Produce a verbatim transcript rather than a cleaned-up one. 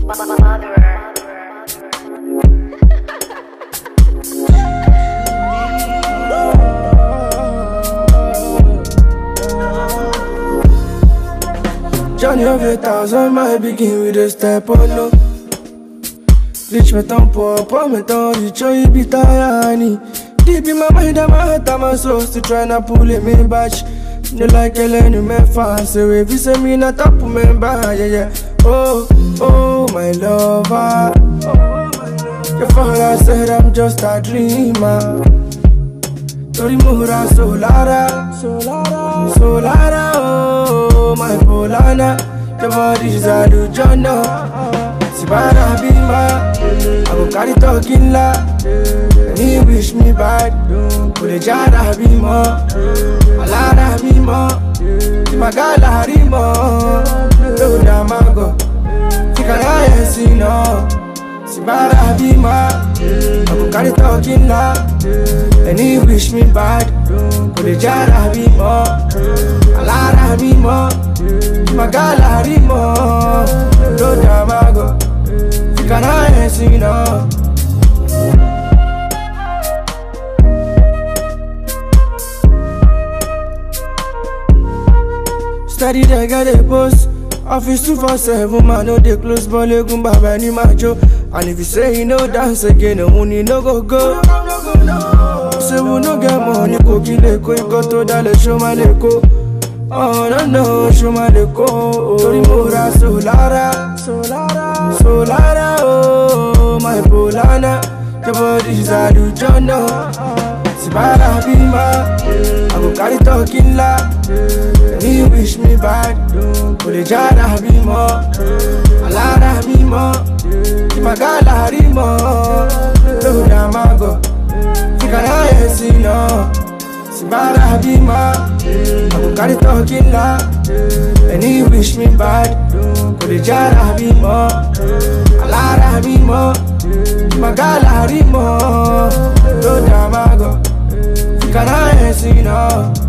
Journey of a thousand miles begin with a step on no. Reach me ton pop, pour me ton reach on you be tiny. Deep in my mind and my heart and my soul still tryna pull it me back. No like Ellen me fast, so if you say me not up me back, yeah yeah. Oh, oh my lover. Your father said I'm just a dreamer. Tori Mura Solara, Solara, Solara, oh my Polana. Your body's a do Jono. Sibara Bima, I go carry talking la. And he wish me bad. Put a jara Bima, Alara Bima, Timagala Rimo, do Damago, Tikana Sino. Sibara Bima, I go carry talking la. And he wish me bad. Put a jara Bima, Alara Bima, Timagala Rimo, do Damago, Tikana Sino. Study they get a post. Office two for seven, man, no they close, but they go back any macho. And if you say you know dance again, no money no go go. Say we no get money, go kill a go, go to the show my leko. Oh no no, show my leko. Tori Mura Solara, Solara, Solara, oh my Polana. Your body's a do Jono. Sibara Bima, I go carry talking la. And he wish me bad. Put a jara Bima, Alara Bima, Timagala Rimo, do Damago, Tikana Sino. Sibara Bima, I go carry talking la. And he wish me bad. Put a jara Bima, Alara Bima, Timagala Rimo, do Damago, Tikana Sino.